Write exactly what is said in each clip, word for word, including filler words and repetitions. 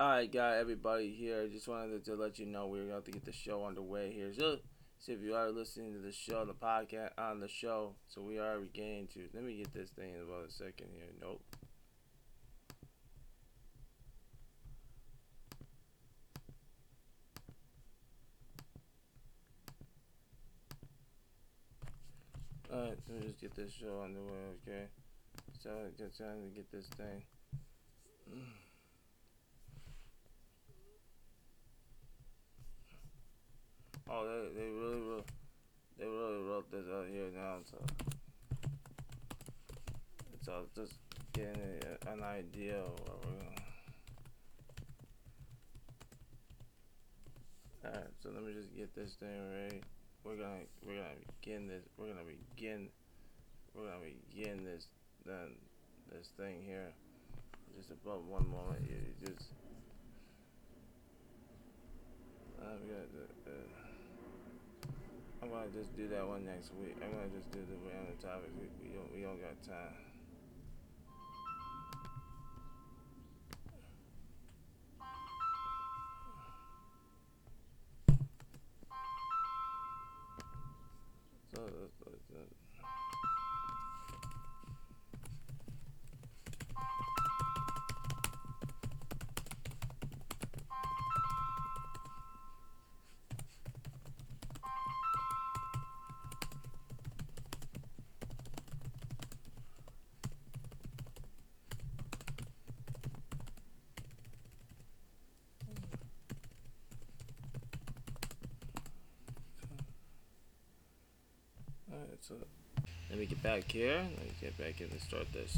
Alright, got everybody here. Just wanted to let you know we're going to get the show underway here. So, so if you are listening to the show, the podcast on the show, so we are beginning to. Let me get this thing in about a second here. Nope. Alright, let me just get this show underway, okay? So, just trying to get this thing. Oh, they, they really wrote, they really wrote this out here now, so. So, just getting a, an idea of what we're going to. Alright, so let me just get this thing ready. We're gonna we're gonna begin this. We're gonna begin. We're gonna begin this then this thing here. Just about one moment. You just. I'm gonna. Uh, I'm gonna just do that one next week. I'm gonna just do the random topics. We, we don't we don't got time. So. Uh, uh, Alright, so let me get back here. Let me get back in and start this.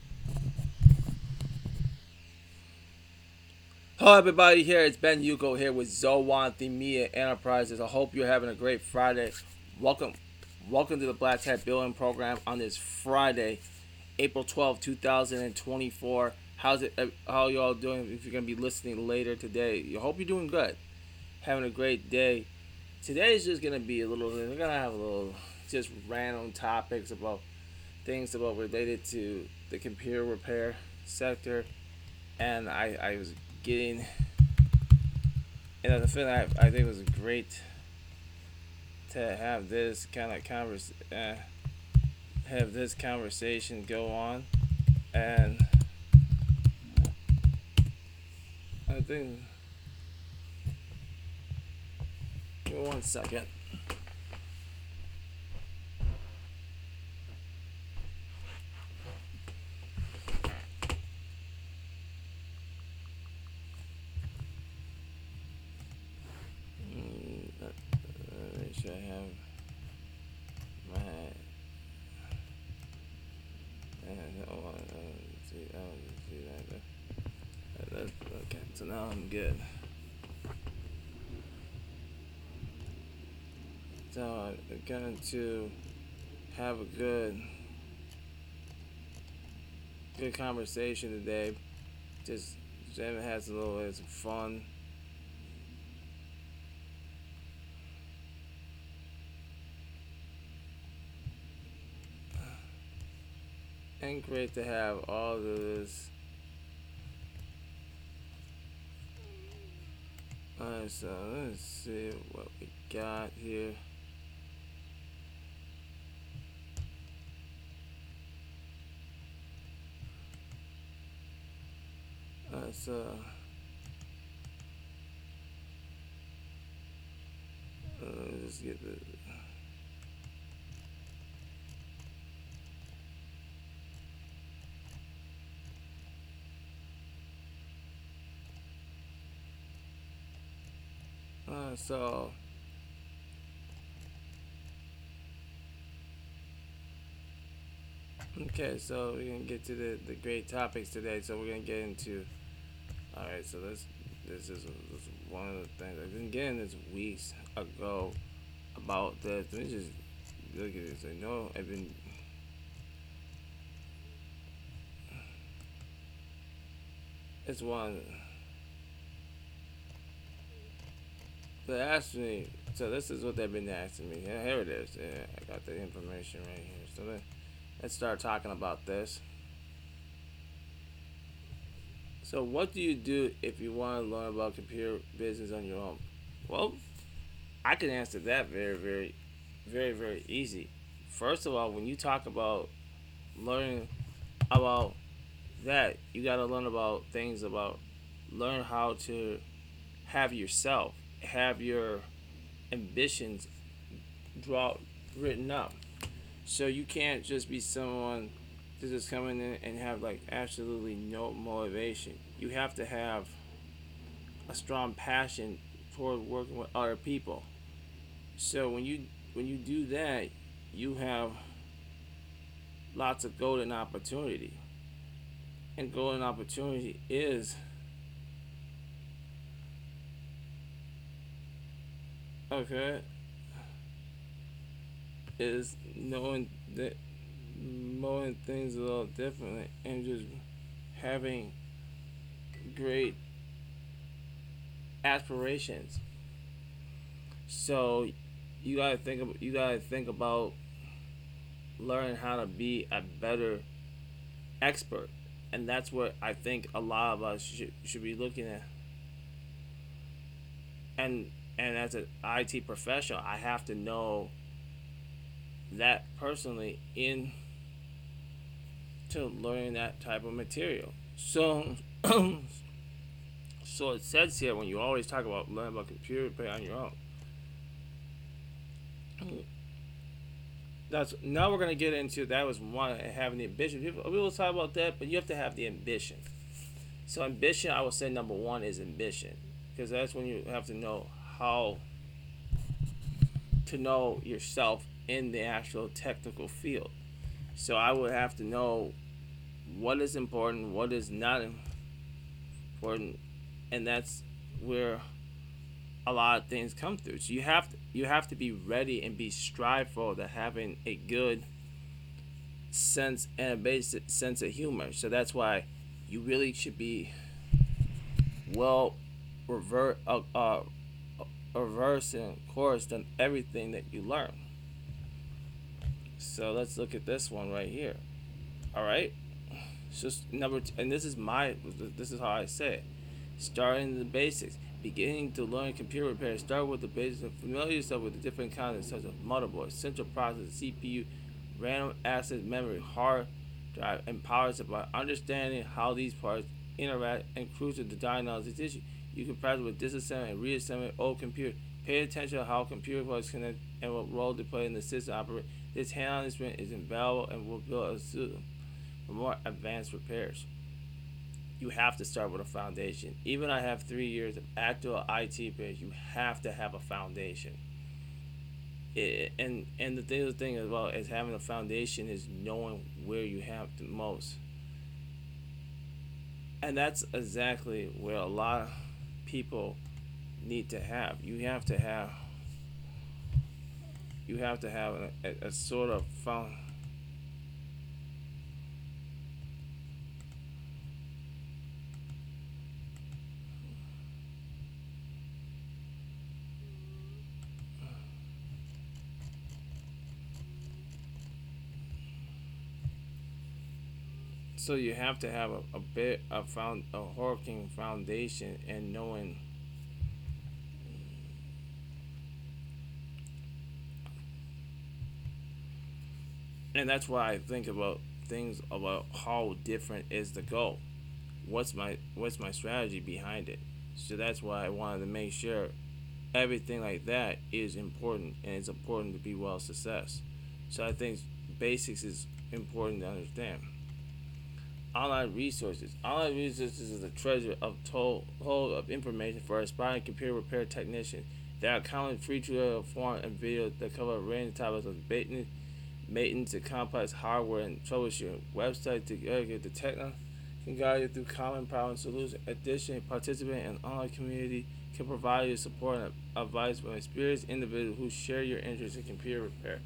Hello, everybody. Here it's Ben Yuko here with Zowan Themia Enterprises. I hope you're having a great Friday. Welcome, welcome to the Black Hat Billing Program on this Friday, April twelfth, two thousand twenty-four. How's it? How y'all doing? If you're gonna be listening later today, I hope you're doing good, having a great day. Today is just gonna be a little. We're gonna have a little just random topics about things about related to the computer repair sector, and I I was getting. And I feel I, I think it was great to have this kind of convers uh, have this conversation go on, and I think. Give me one second. Mm, uh, uh, make sure I have my. Uh, oh, uh, see, oh, see that. Uh, that, okay, so now I'm good. So I'm going to have a good, good conversation today. Just Jamie has a little bit of fun. And great to have all of this. Alright, so let's see what we got here. Alright, so uh, let me just get the. Uh, so, okay, so we're gonna get to the, the great topics today. So we're gonna get into. All right, so this this is, this is one of the things I've been getting this weeks ago about this. Let me just look at this. I know I've been. It's one. They asked me. So this is what they've been asking me. Yeah, here it is. Yeah, I got the information right here. So then. Let's start talking about this. So, what do you do if you want to learn about computer business on your own? Well, I can answer that very, very, very, very easy. First of all, when you talk about learning about that, you got to learn about things about learn how to have yourself, have your ambitions draw written up. So you can't just be someone that just coming in and have like absolutely no motivation. You have to have a strong passion toward working with other people. So when you when you do that, you have lots of golden opportunity. And golden opportunity is okay is knowing that knowing things a little differently and just having great aspirations. So you gotta think of, you gotta think about learning how to be a better expert, and that's what I think a lot of us should, should be looking at. And and as an I T professional, I have to know that personally in to learning that type of material. So so it says here when you always talk about learning about computer repair on your own. That's now we're gonna get into that was one having the ambition. People we will talk about that, but you have to have the ambition. So ambition, I would say number one is ambition, because that's when you have to know how to know yourself in the actual technical field. So I would have to know what is important, what is not important, and that's where a lot of things come through. So you have to you have to be ready and be striveful to having a good sense and a basic sense of humor. So that's why you really should be well revert uh, uh reverse and course on everything that you learn. So let's look at this one right here. All right. It's just number two, and this is my this is how I say it. Starting the basics, beginning to learn computer repair. Start with the basics and familiar yourself with the different kinds such as motherboard, central processor, C P U, random access memory, hard drive, and power supply. Understanding how these parts interact and crucial to diagnose this issue. You can practice with disassembly and reassembly old computer. Pay attention to how computer parts connect and what role they play in the system operate. This hand-on experience is invaluable and will build a system for more advanced repairs. You have to start with a foundation. Even I have three years of actual I T experience, you have to have a foundation. It, and and the thing, the thing as well is having a foundation is knowing where you have the most. And that's exactly where a lot of people need to have. You have to have you have to have a, a, a sort of found. So you have to have a, a bit of found a working foundation and knowing. And that's why I think about things about how different is the goal. What's my what's my strategy behind it? So that's why I wanted to make sure everything like that is important, and it's important to be well success. So I think basics is important to understand. Online resources. Online resources is a treasure of told hold of information for aspiring computer repair technicians. There are countless free tutorial forums and videos that cover a range of topics of maintenance, maintenance to complex hardware and troubleshooting. Websites to educate the technical can guide you through common problem solutions. Additionally, participate in an online community can provide you support and advice from experienced individuals who share your interest in computer repair.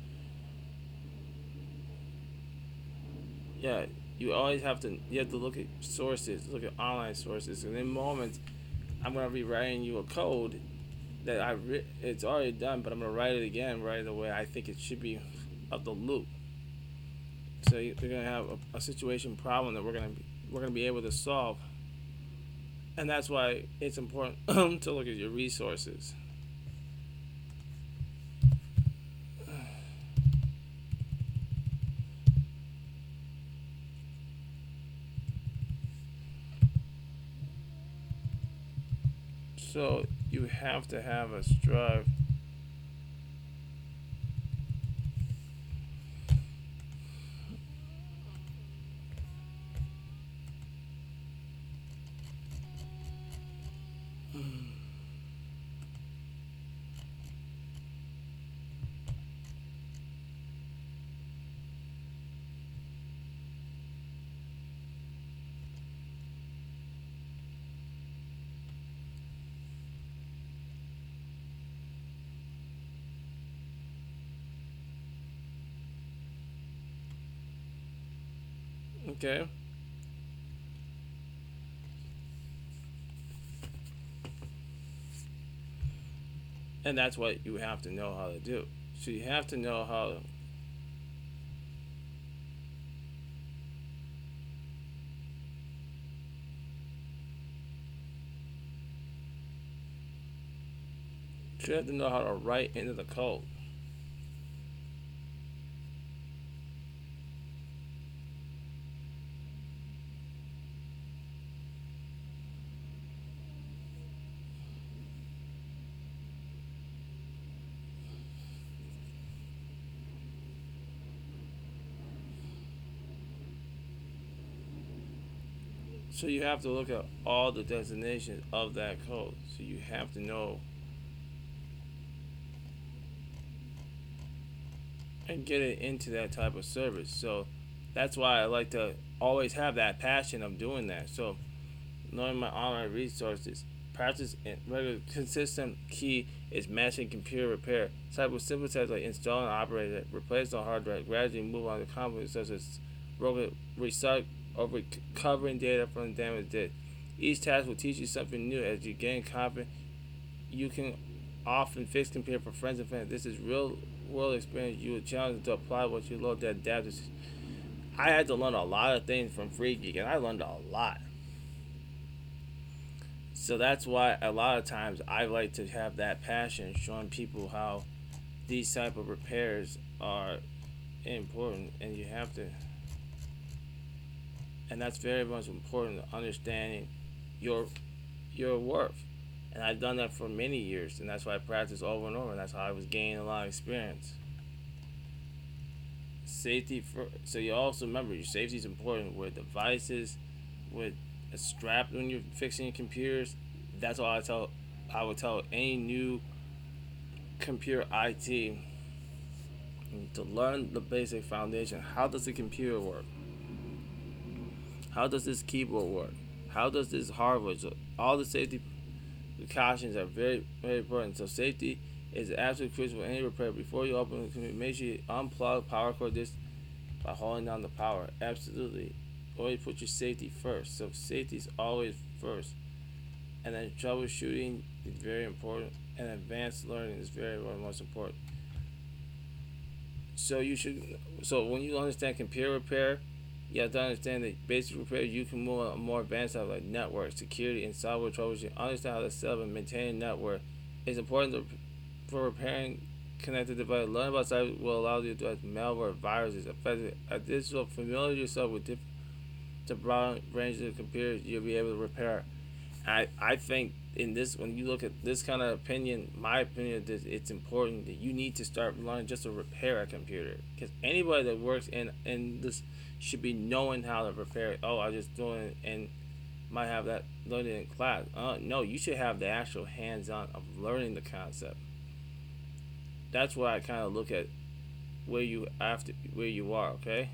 Yeah, you always have to you have to look at sources, look at online sources, and in moments I'm gonna be writing you a code that I ri- it's already done, but I'm gonna write it again right the way I think it should be of the loop. So you're gonna have a, a situation problem that we're gonna be, we're gonna be able to solve And that's why it's important to look at your resources. So you have to have a strive. Okay, and that's what you have to know how to do. So you have to know how you have to know how to write into the code. So you have to look at all the designations of that code. So you have to know and get it into that type of service. So that's why I like to always have that passion of doing that. So knowing my online resources, practice and regular consistent key is matching computer repair. Type with simple tasks like install and operate it, replace the hard drive, gradually move on to components such as broken restart or recovering data from the damaged disk. Each task will teach you something new as you gain confidence. You can often fix computer for friends and family. This is real world experience. You will challenge to apply what you learned to adapt. I had to learn a lot of things from Free Geek, and I learned a lot. So that's why a lot of times I like to have that passion, showing people how these type of repairs are important, and you have to, and that's very much important. Understanding your your worth, and I've done that for many years, and that's why I practice over and over, and that's how I was gaining a lot of experience. Safety for so you also remember your safety is important with devices, with a strap when you're fixing your computers. That's all I tell. I would tell any new computer I T to learn the basic foundation. How does the computer work? How does this keyboard work? How does this hardware? So all the safety precautions are very, very important. So safety is absolutely crucial for any repair. Before you open the computer, make sure you unplug power cord disc by holding down the power. Absolutely. Always put your safety first. So safety is always first. And then troubleshooting is very important. And advanced learning is very, very most important. So you should. So when you understand computer repair, you have to understand that basic repair. You can move on more advanced stuff like network security and software troubleshooting. Understand how to set up and maintain a network. It's important to, for repairing connected device. Learn about cyber will allow you to address malware, viruses, affected. Additional, familiar yourself with different to broad range of computers you'll be able to repair. I I think in this when you look at this kind of opinion, my opinion is it's important that you need to start learning just to repair a computer because anybody that works in in this should be knowing how to repair it. Oh, I just doing it and might have that learning in class. Uh, no, you should have the actual hands-on of learning the concept. That's why I kind of look at where you after where you are. Okay,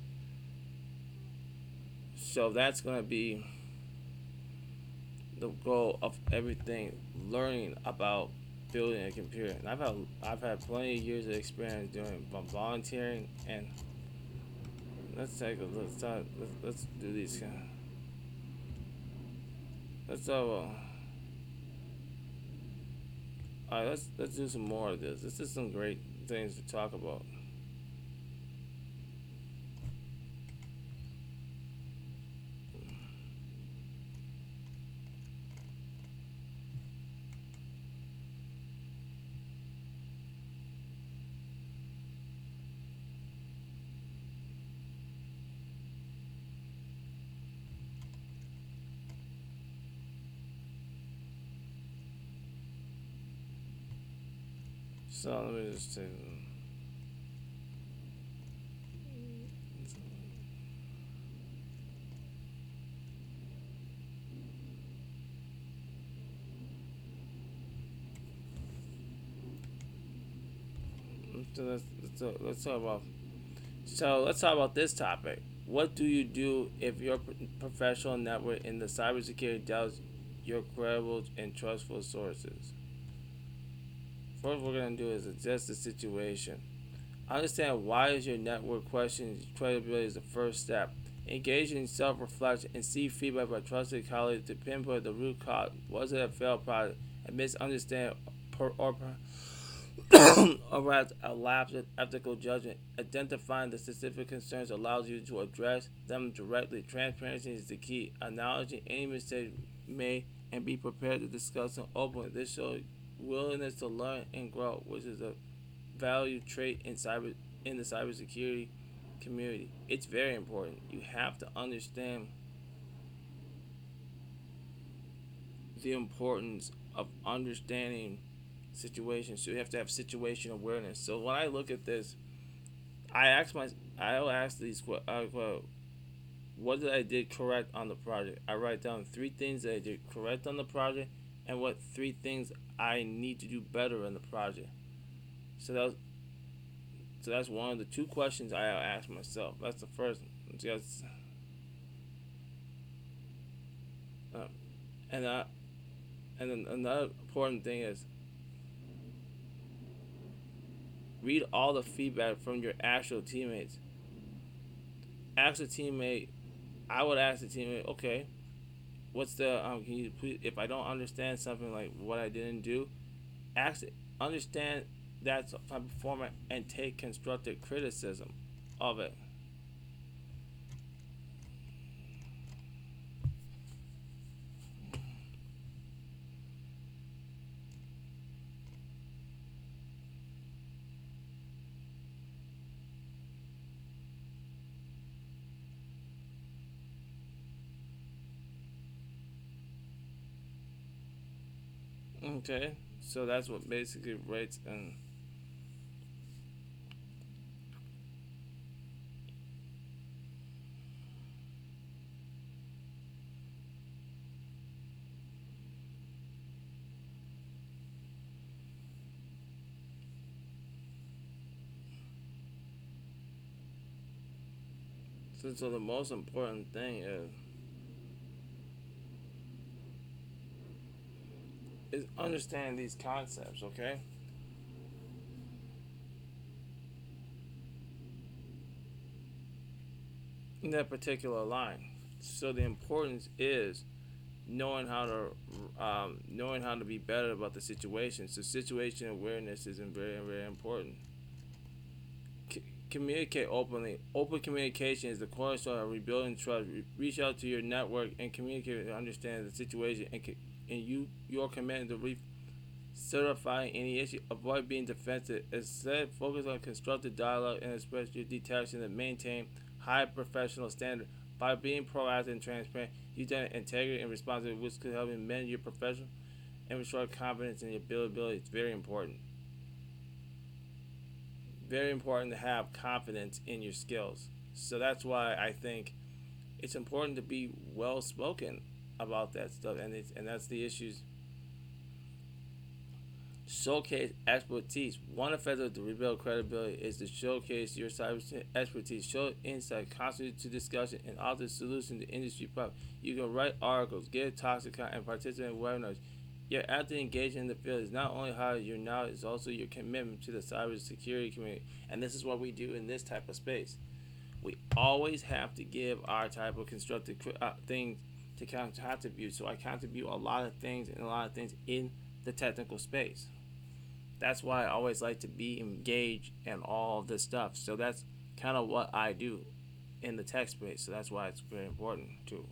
so that's gonna be the goal of everything, learning about building a computer. And I've had I've had plenty of years of experience doing volunteering. And let's take a let's talk, let's, let's do these kind. Of, let's talk about. All right, let's let's do some more of this. This is some great things to talk about. So let me just take. So let's, let's, talk, let's talk about. So let's talk about this topic. What do you do if your professional network in the cybersecurity doubts your credible and trustful sources? First, we're gonna do is assess the situation. Understand why is your network questions credibility is the first step. Engage in self-reflection and seek feedback by trusted colleagues to pinpoint the root cause. Was it a failed product, a misunderstanding, or, or or rather a lapse in ethical judgment? Identifying the specific concerns allows you to address them directly. Transparency is the key. Acknowledging any mistakes made and be prepared to discuss them openly. This shows willingness to learn and grow, which is a value trait in cyber in the cybersecurity community. It's very important. You have to understand the importance of understanding situations. So you have to have situation awareness. So when I look at this, I ask my I'll ask these uh, what did I did correct on the project. I write down three things that I did correct on the project and what three things I need to do better in the project. So that was, so that's one of the two questions I ask myself. That's the first. Just, uh, and uh, and then another important thing is read all the feedback from your actual teammates. Ask a teammate. I would ask the teammate, okay, what's the um? Can you please, if I don't understand something like what I didn't do, ask understand that's my performance and take constructive criticism of it. Okay, so that's what basically rates and so, so the most important thing is is understand these concepts. Okay, in that particular line. So the importance is knowing how to um, knowing how to be better about the situation. So situation awareness is very very important. C- communicate openly. Open communication is the cornerstone of rebuilding trust. Re- reach out to your network and communicate and understand the situation, and c- and you your commitment to re- certifying any issue. Avoid being defensive. Instead, focus on constructive dialogue and express your detachment and maintain high professional standard. By being proactive and transparent, you demonstrate integrity and responsibility, which could help you amend your professional and restore confidence in your ability. It's very important. Very important to have confidence in your skills. So that's why I think it's important to be well spoken about that stuff, and it's and that's the issues. Showcase expertise. One effective to rebuild credibility is to showcase your cyber expertise, show insight, contribute to discussion, and offer solutions to industry problems. You can write articles, give toxic content, and participate in webinars. Your active engagement in the field is not only how your knowledge, it's also your commitment to the cybersecurity community. And this is what we do in this type of space. We always have to give our type of constructive uh, things to contribute. So I contribute a lot of things and a lot of things in the technical space. That's why I always like to be engaged in all of this stuff. So that's kind of what I do in the tech space. So that's why it's very important too.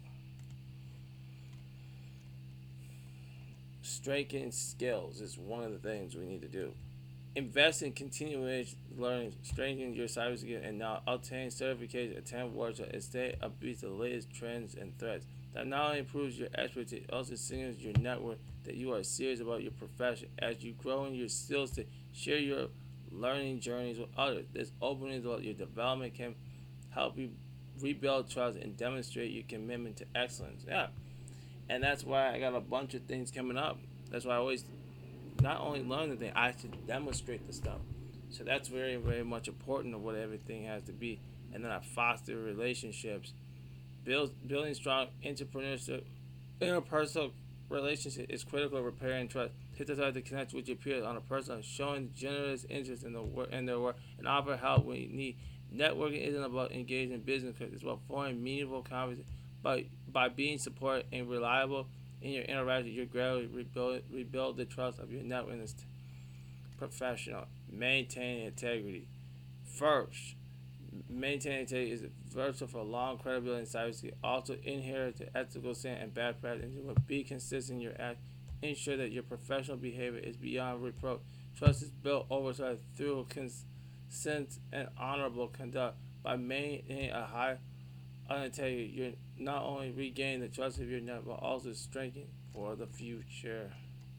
Strengthening skills is one of the things we need to do. Invest in continuous learning, strengthen your cybersecurity, and now obtain certification, attend workshops, and stay upbeat to the latest trends and threats. That not only improves your expertise, it also signals your network that you are serious about your profession. As you grow in your skills to share your learning journeys with others, this openness about your development can help you rebuild trust and demonstrate your commitment to excellence. Yeah, and that's why I got a bunch of things coming up. That's why I always not only learn the thing, I have to demonstrate the stuff. So that's very, very much important of what everything has to be. And then I foster relationships, build building strong entrepreneurship, interpersonal relationship is critical to repairing trust. Take the time to connect with your peers on a personal, showing generous interest in the work in their work, and offer help when you need. Networking isn't about engaging in business; it's about forming meaningful conversations. By by being supportive and reliable in your interaction, you gradually rebuild rebuild the trust of your network and professional. Maintaining integrity. First, maintaining integrity is virtual for long credibility and cybersecurity. Also, inherit the ethical sin and bad practice. Be consistent in your act. Ensure that your professional behavior is beyond reproach. Trust is built over time through consent and honorable conduct. By maintaining a high integrity, you not only regain the trust of your network, but also strengthen for the future.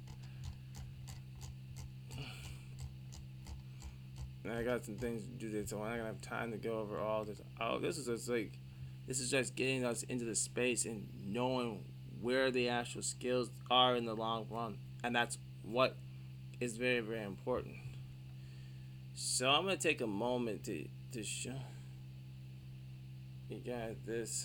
And I got some things to do this, so I'm not gonna have time to go over all this. Oh, this is just like, this is just getting us into the space and knowing where the actual skills are in the long run, and that's what is very, very important. So I'm gonna take a moment to to show you guys this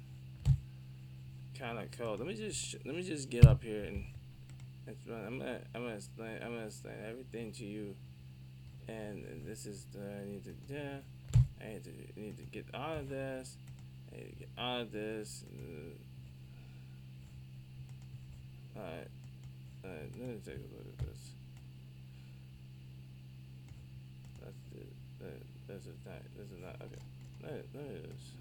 kind of code. Let me just let me just get up here and I'm gonna I'm gonna explain I'm gonna explain everything to you. And this is the I need to do. I need to I need to get out of this. I need to get out of this. Alright. Alright, let me take a look at this. That's the that, this is not this is not okay. Let it let it is.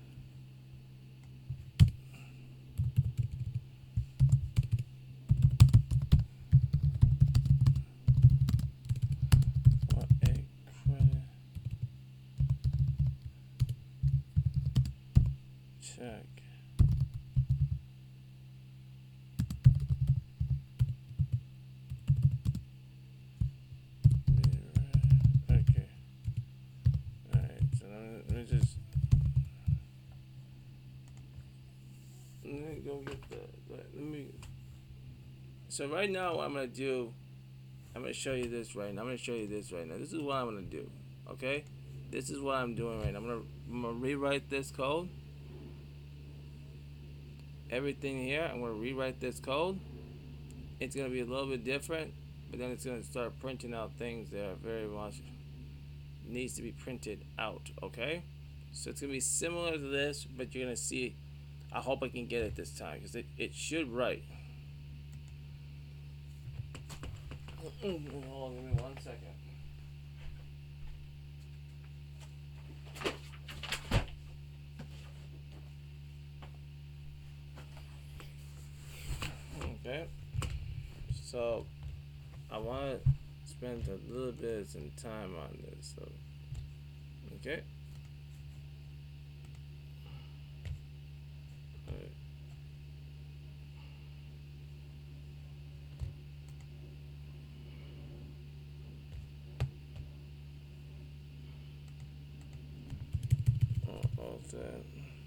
What a credit check. Okay. Alright, so let me just let me go get the let me so right now what I'm gonna do I'm gonna show you this right now. I'm gonna show you this right now. This is what I'm gonna do. Okay? This is what I'm doing right now. I'm gonna I'm gonna rewrite this code. Everything here, I'm gonna rewrite this code. It's gonna be a little bit different, but then it's gonna start printing out things that are very much needs to be printed out. Okay? So it's gonna be similar to this, but you're gonna see. I hope I can get it this time because it, it should write. Hold on, give me one second. Okay. So I want to spend a little bit of some time on this. So okay. Alright. All, all that.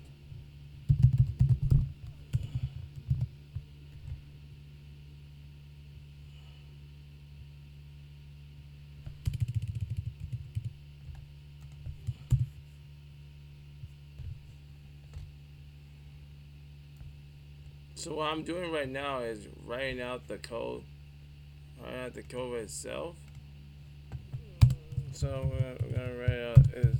So what I'm doing right now is writing out the code, writing out the code itself. So what I'm gonna write out is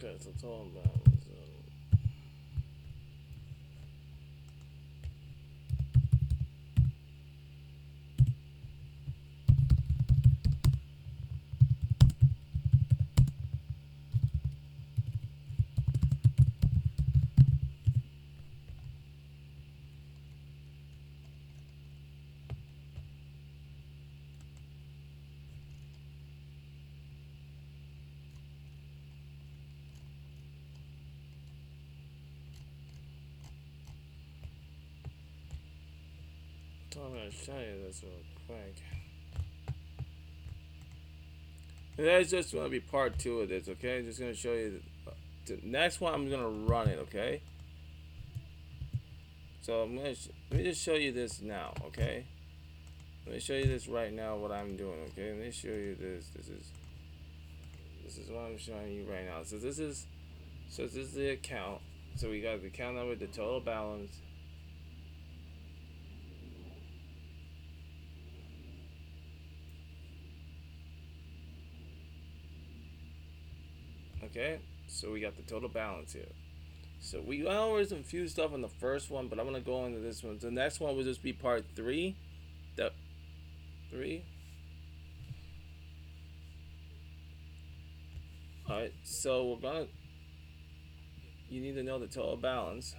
Okay, so total balance. Um, so I'm gonna show you this real quick. And that's just gonna be part two of this, okay? Just gonna show you the, the next one. I'm gonna run it, okay? So I'm gonna sh- let me just show you this now, okay? Let me show you this right now. What I'm doing, okay? Let me show you this. This is this is what I'm showing you right now. So this is so this is the account. So we got the account number, the total balance. Okay, so we got the total balance here. So we went over some few stuff on the first one, but I'm gonna go into this one. The next one will just be part three. The three. All right, so we're gonna. You need to know the total balance.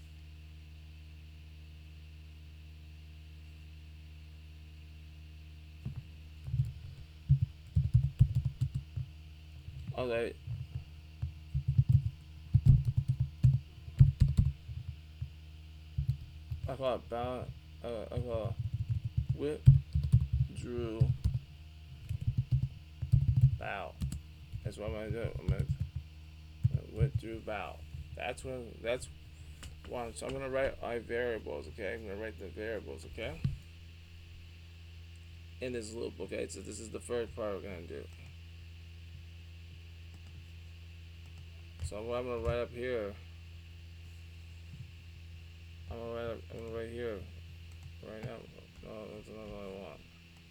Okay. I call it balance. Uh, I call it withdrew bow. That's what I'm gonna do. I'm gonna withdrew bow. That's when. That's one. So I'm gonna write my variables. Okay, I'm gonna write the variables. Okay. In this loop. Okay. So this is the first part we're gonna do. So what I'm gonna write up here. I'm gonna write up. I'm gonna write here. Right now. No, that's not what I want.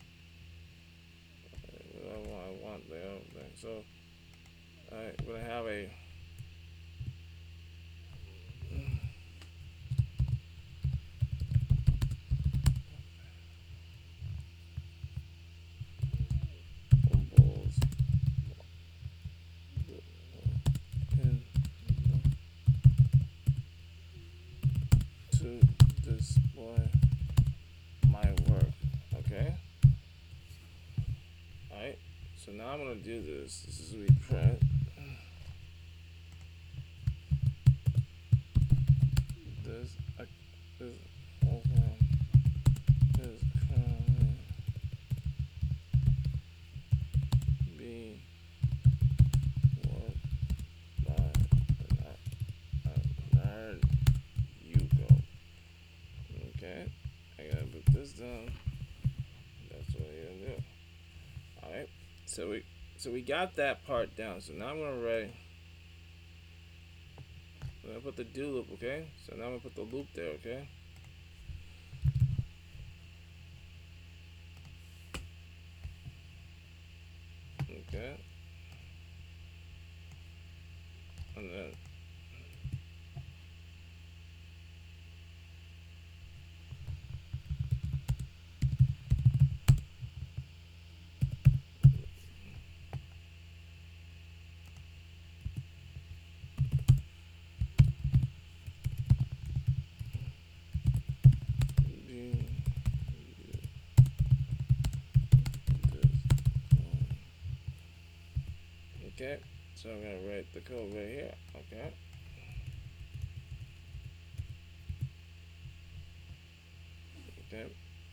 What I want. I want the other thing. So I'm gonna have a. To display my work. Okay. Alright. So now I'm gonna do this. This is reprint. This uh, this program is currently being worked by Nerd Yuko. Okay. I gotta put this down. That's what I gotta do. Alright. So we so we got that part down. So now I'm gonna write I'm gonna put the do loop, okay? So now I'm gonna put the loop there, okay? Okay. And then okay, so I'm gonna write the code right here, okay? Okay.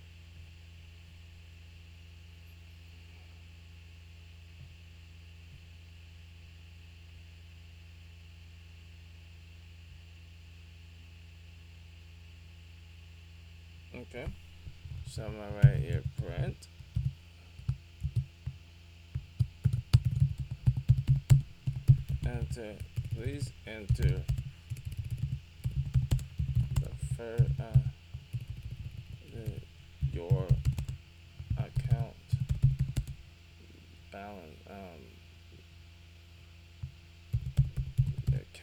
Okay. So I'm gonna write here print. Enter. Please enter the first, uh, the, your account balance. Um,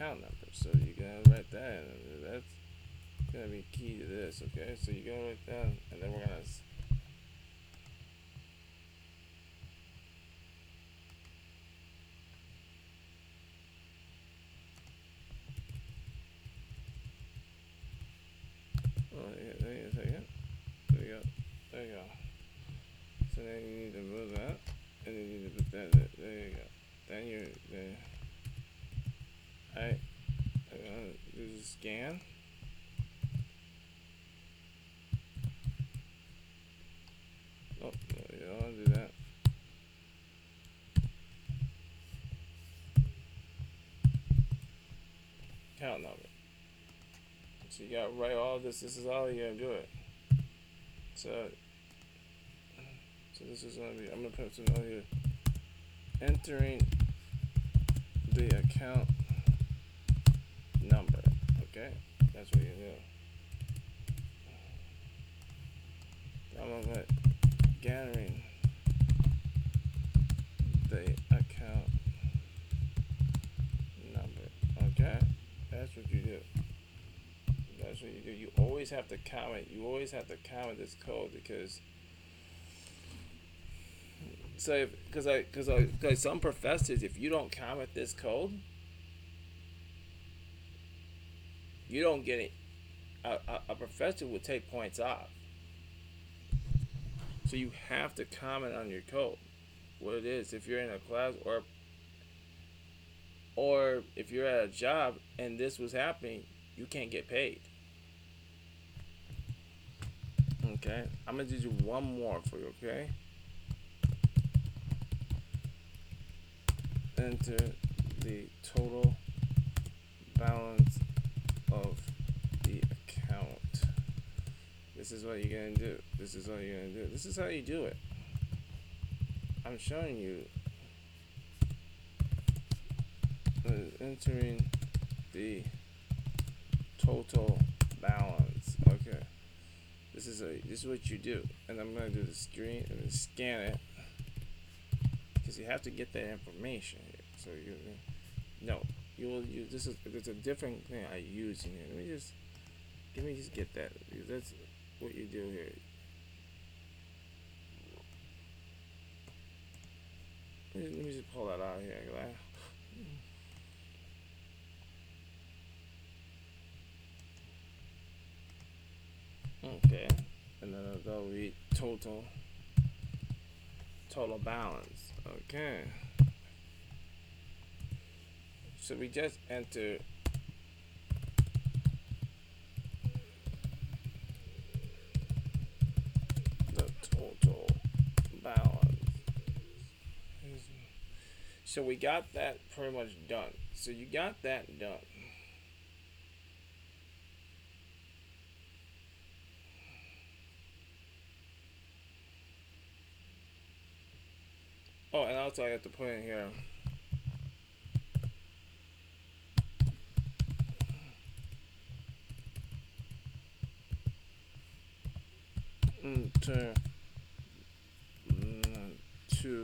account number. So you gotta write that. That's gonna be key to this. Okay, so you gotta write that, and then we're gonna. Oh, yeah, there you go. There you go. There you go. So then you need to move that, and then you need to put that there. There you go. Then you're there. Alright. Uh, do the scan. Oh, no, you don't want to do that. Account number. So you gotta write all this. This is all you're gonna do it. So, so this is gonna be. I'm gonna put some on here. Entering the account number. Okay, that's what you do. I'm gonna put gathering the account number. Okay, that's what you do. That's what you do. You always have to comment. You always have to comment this code because. So, because I, because I, because some professors, if you don't comment this code, you don't get it. A, a, a professor will take points off. So you have to comment on your code, what it is. If you're in a class or, or if you're at a job and this was happening, you can't get paid. Okay, I'm gonna do one more for you. Okay. Enter the total balance of the account. This is what you're gonna do. This is what you're gonna do. This is how you do it. I'm showing you. Uh, entering the total balance. Okay. This is a. This is what you do. And I'm gonna do the screen and then scan it. Because you have to get that information here. So you, no, you will use this is there's a different thing I use in here. Let me just, let me just get that. That's what you do here. Let me, let me just pull that out here. Okay, and then I'll go read total. Total balance. Okay. So we just enter the total balance. So we got that pretty much done. So you got that done. Oh, and also I have to put in here. Enter to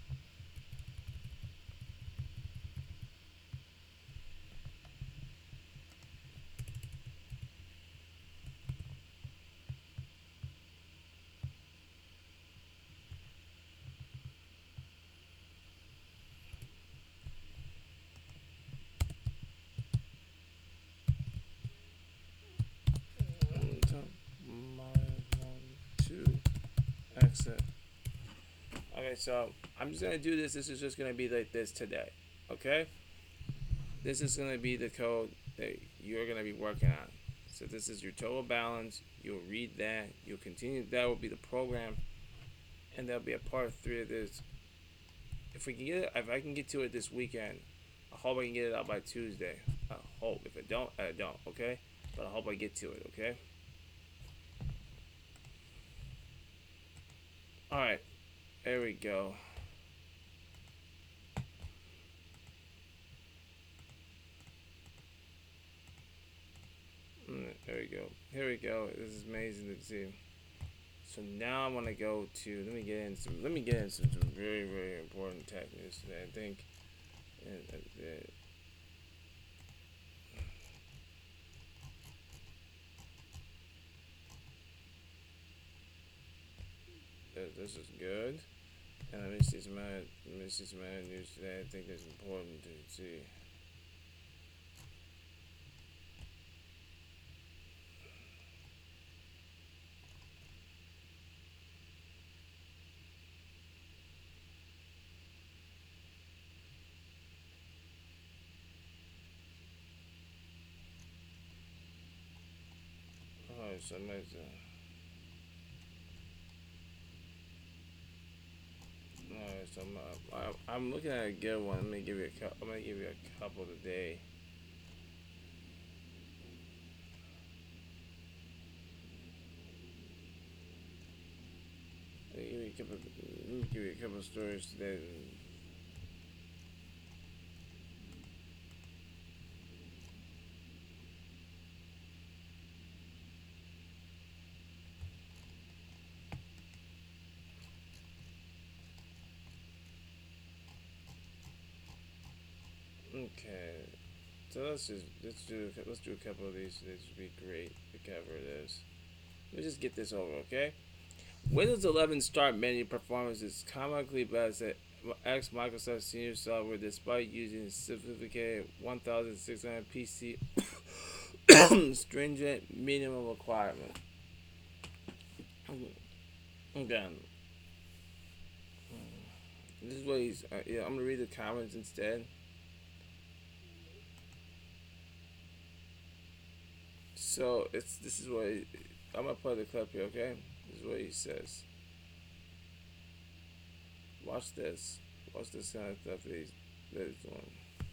exit. Okay, so I'm just gonna do this. This is just gonna be like this today. Okay? This is gonna be the code that you're gonna be working on. So this is your total balance. You'll read that. You'll continue. That will be the program, and there'll be a part three of this. If we can get it, if I can get to it this weekend, I hope I can get it out by Tuesday. I hope. If I don't, I don't. Okay? But I hope I get to it. Okay? All right. There we go. There we go. Here we go. This is amazing to see. So now I'm gonna go to. Let me get in some. Let me get in some, some very very important tech news today. I think. And, uh, this is good. And let me see some other, let me see some other news today. I think it's important to see. Oh, so much. Uh, Alright, so I'm, uh, I'm looking at a good one. Let me give you a couple. I'm gonna give you a couple today. Let me give you a couple. Let me give you a couple stories today. Okay, so let's just let's do let's do a couple of these. This would be great to cover this. Let's just get this over, okay? Windows eleven Start menu performance is comically bad at X Microsoft Senior Software despite using sophisticated sixteen hundred P C stringent minimum requirement. Again, this is what he's. Uh, yeah, I'm gonna read the comments instead. So it's this is what he, I'm gonna play the clip here, okay? This is what he says. Watch this. Watch this kind of stuff that he's, that he's doing.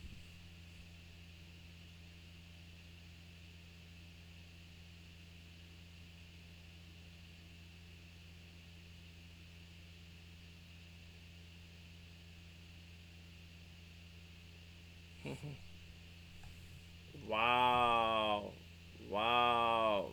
Wow. Wow.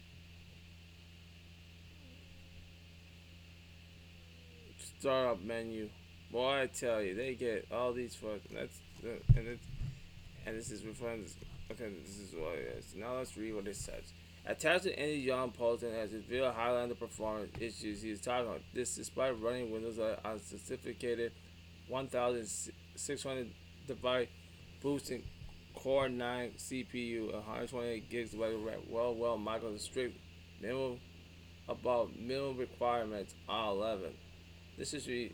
Startup menu. Boy, I tell you, they get all these fucking. That's and it's and this is referring. Okay, this is what it is. Now let's read what it says. Attached to any John Paulson has his video highlighting the performance issues he is talking about. This despite running Windows on sophisticated sixteen hundred device boosting Core nine C P U, one hundred twenty-eight gigs of RAM. Well, well, Michael's strict minimum about minimum requirements on eleven. This is re-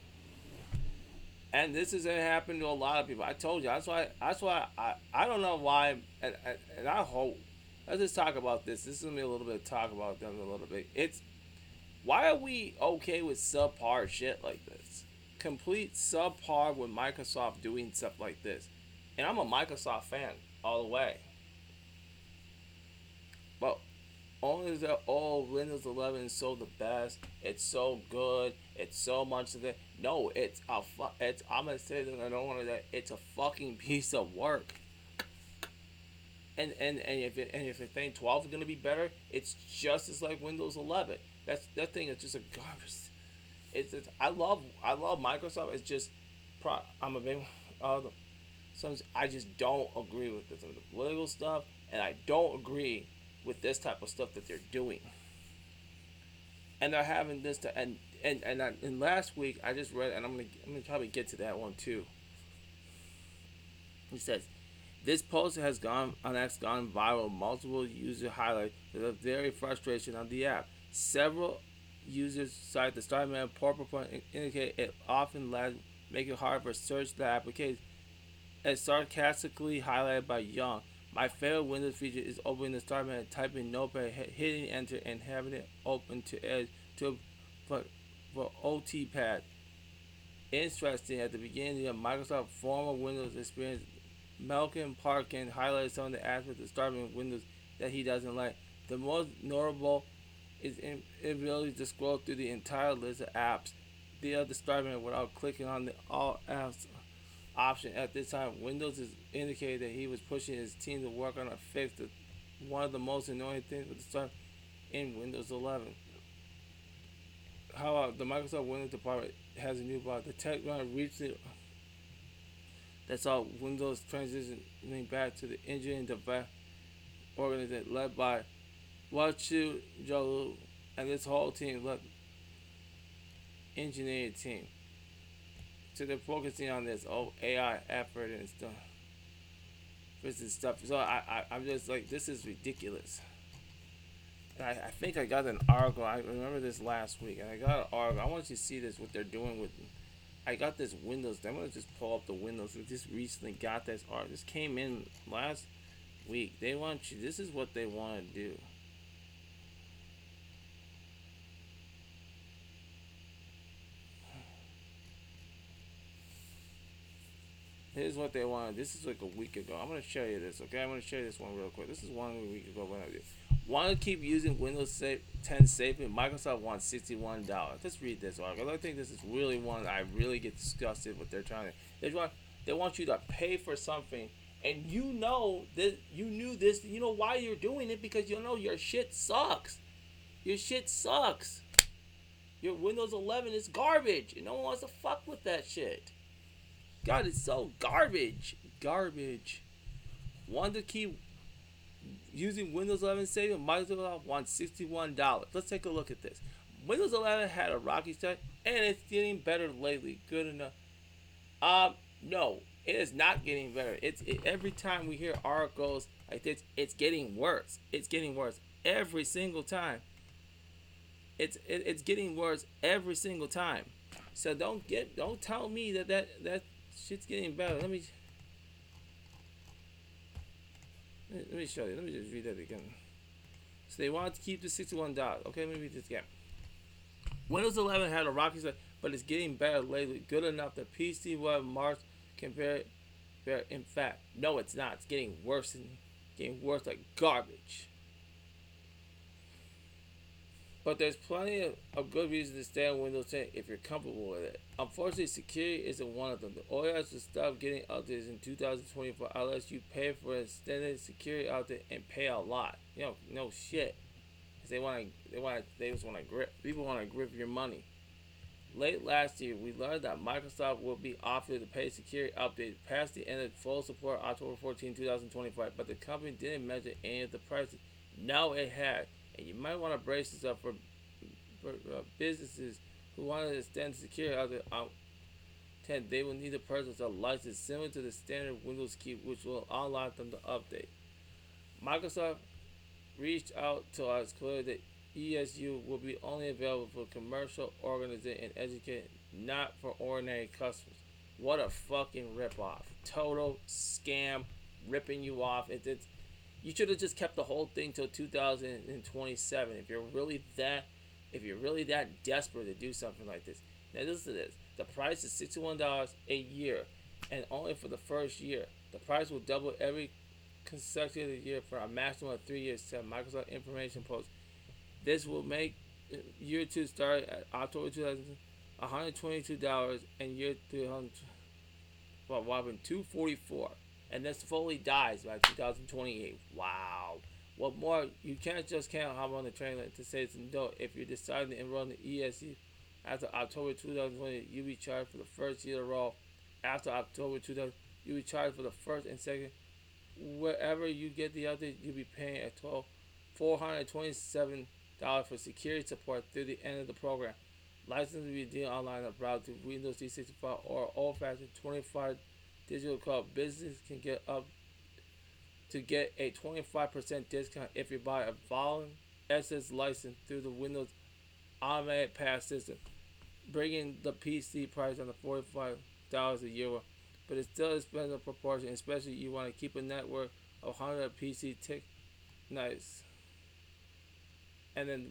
and this is gonna happen to a lot of people. I told you. That's why. That's why I. I don't know why. And, and, and I hope. Let's just talk about this. This is gonna be a little bit of talk about them a little bit. It's why are we okay with subpar shit like this? Complete subpar with Microsoft doing stuff like this. And I'm a Microsoft fan all the way. But only is that oh Windows eleven is so the best. It's so good. It's so much of it. No, it's a fu- it's I'm gonna say that I don't want to that it's a fucking piece of work. And and and if it, and if the thing twelve is gonna be better, it's just as like Windows eleven. That's that thing is just a garbage. It's, it's I love I love Microsoft. It's just pro, I'm a big uh, some I just don't agree with the, some of the political stuff, and I don't agree with this type of stuff that they're doing. And they're having this to and and and, I, and last week I just read, and I'm gonna I'm gonna probably get to that one too. He says this post has gone on X gone viral. Multiple user highlight the very frustration on the app. Several users cite the start menu poor performance indicate it often lags, make it hard for search the application. As sarcastically highlighted by Young. My favorite Windows feature is opening the start menu, typing Notepad, hitting Enter, and having it open to Edge to for, for O T Pad. Interesting, at the beginning of Microsoft former Windows experience, Malcolm Parkin highlighted some of the aspects of start menu Windows that he doesn't like. The most notable is inability to scroll through the entire list of apps via the start menu without clicking on the all apps option. At this time, Windows has indicated that he was pushing his team to work on a fix that one of the most annoying things with the start in Windows eleven. How about the Microsoft Windows department has a new bug. The tech run reached it. That's all Windows transitioning back to the engineering device organization led by Wachu Jolu and this whole team. Look, engineering team. So they're focusing on this oh A I effort and stuff, this and stuff. So I, I I'm just like, this is ridiculous. And I, I think I got an article. I remember this last week, and I got an article. I want you to see this what they're doing with. I got this Windows. I'm gonna just pull up the Windows. We just recently got this article. This came in last week. They want you. This is what they want to do. Here's what they wanted. This is like a week ago. I'm gonna show you this. Okay, I'm gonna show you this one real quick. This is one week ago when I did. Want to keep using Windows ten safely? Microsoft wants sixty-one dollars. Let's read this article. I think this is really one I really get disgusted with. They're trying to. They want. They want you to pay for something, and you know that you knew this. You know why you're doing it, because you know your shit sucks. Your shit sucks. Your Windows eleven is garbage, and no one wants to fuck with that shit. God, it's so garbage. Garbage. Want to keep using Windows eleven saving? Microsoft wants sixty-one dollars. Let's take a look at this. Windows eleven had a rocky start, and it's getting better lately. Good enough. Um, no, it is not getting better. It's it, every time we hear articles like this, it's getting worse. It's getting worse every single time. It's it, it's getting worse every single time. So don't get don't tell me that that that shit's getting better. Let me let me show you. Let me just read that again. So they wanted to keep the sixty-one dollars. Okay, let me read this again. Windows eleven had a rocky start, but it's getting better lately. Good enough that P C web March compare. In fact, no, it's not. It's getting worse and getting worse like garbage. But there's plenty of, of good reasons to stay on Windows ten if you're comfortable with it. Unfortunately, security isn't one of them. The O S will stop getting updates in two thousand twenty-four unless you pay for an extended security update and pay a lot. You know, no shit. They want to. They want. They just want to grip. People want to grip your money. Late last year, we learned that Microsoft will be offering to pay security updates past the end of full support October fourteenth, twenty twenty-five. But the company didn't mention any of the prices. Now it had. And you might want to brace yourself for, for uh, businesses who want to extend security out of um, ten. They will need to purchase a license similar to the standard Windows key, which will allow them to update. Microsoft reached out to us clear that E S U will be only available for commercial, organization, and education, not for ordinary customers. What a fucking ripoff! Total scam, ripping you off. It, it's You should have just kept the whole thing till two thousand twenty-seven. If you're really that, if you're really that desperate to do something like this. Now listen to this. The price is sixty-one dollars a year, and only for the first year. The price will double every consecutive year for a maximum of three years. Said Microsoft Information Post. This will make year two start at October two thousand, one hundred twenty-two dollars, and year three hundred, well, whopping two forty-four. And this fully dies by two thousand twenty-eight. Wow. What more? You can't just count hop on the train to say it's no. If you're deciding to enroll in the E S U after October two thousand twenty, you'll be charged for the first year of roll. After October two thousand, you'll be charged for the first and second. Wherever you get the update, you'll be paying a total four hundred twenty-seven dollars for security support through the end of the program. License will be deal online or browse to Windows three sixty-five or old-fashioned twenty-five digital code. Business can get up to get a twenty-five percent discount if you buy a volume S S license through the Windows Automatic Pass system, bringing the P C price on the forty-five dollars a year. But it's still expensive proportion, especially if you want to keep a network of one hundred P C tick. Nice. And then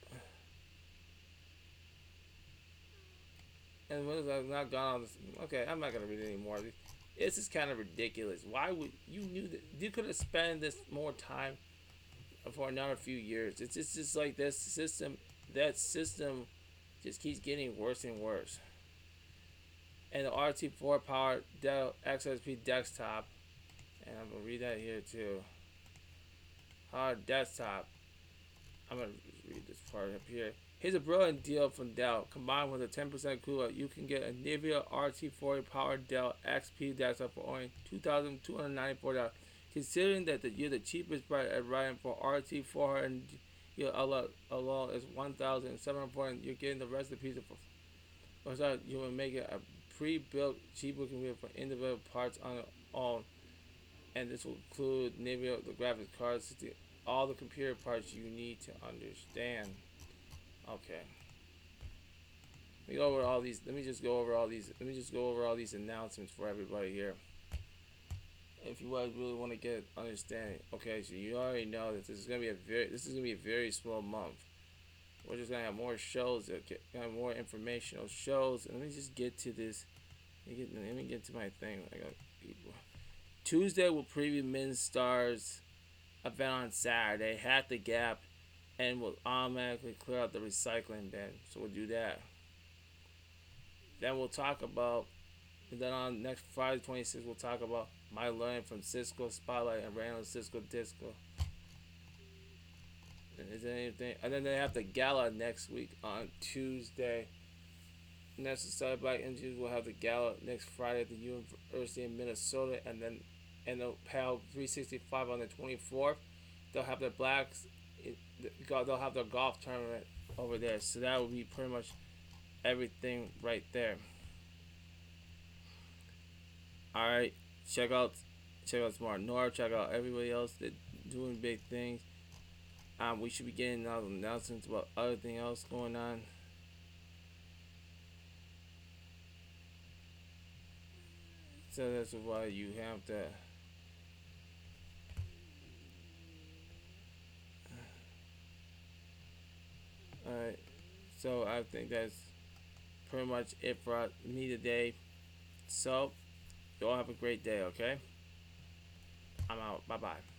and Windows has not gone on this. Okay, I'm not gonna read it anymore. This is kind of ridiculous. Why would you knew that you could have spent this more time for another few years? It's just, just like this system. That system just keeps getting worse and worse. And the R T four powered Dell X S P desktop, and I'm gonna read that here too. Hard desktop. I'm gonna read this part up here. Here's a brilliant deal from Dell. Combined with a ten percent cooler, you can get a Nvidia R T forty powered Dell X P desktop for only two thousand two hundred ninety-four dollars. Considering that the, you're the cheapest price at writing for R T four hundred, your alone is one thousand seven hundred forty dollars, you're getting the rest of the pizza for or sorry, you will make it a pre-built cheap looking vehicle for individual parts on its own, and this will include NVIDIA, the graphics cards, the, all the computer parts you need to understand. Okay. Let me go over all these. Let me just go over all these. Let me just go over all these announcements for everybody here. If you guys really want to get understanding, okay, so you already know that this is gonna be a very, this is gonna be a very small month. We're just gonna have more shows, that get, gonna have more informational shows. And let me just get to this. Let me get, let me get to my thing. I got people. Tuesday will preview Men's Stars event on Saturday. Hack the Gap, and will automatically clear out the recycling bin. So we'll do that. Then we'll talk about. And then on next Friday twenty-sixth, we'll talk about my learning from Cisco Spotlight and random Cisco Disco. Is there anything? And then they have the gala next week on Tuesday. Next Society Black Engineers will have the gala next Friday at the University of Minnesota, and then and the PAL three sixty-five on the twenty-fourth. They'll have the blacks. They'll have their golf tournament over there. So that will be pretty much everything right there. All right, check out check out Smart Nora. Check out everybody else that doing big things. Um, we should be getting announcements about other thing else going on. So that's why you have to. Alright, so I think that's pretty much it for me today. So, you all have a great day, okay? I'm out. Bye bye.